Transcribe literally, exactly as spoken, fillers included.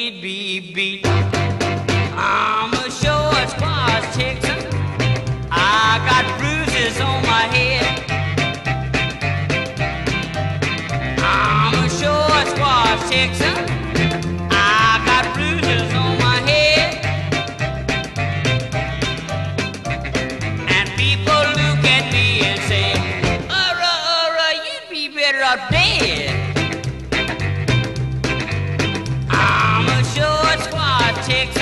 can't be beat. I'm a short squash Texan. I got bruises on my head. I'm a short squash Texan. I got bruises on my head. And people look at me and say, "Ura, ura, you'd be better off dead." I'm a short squash Texan.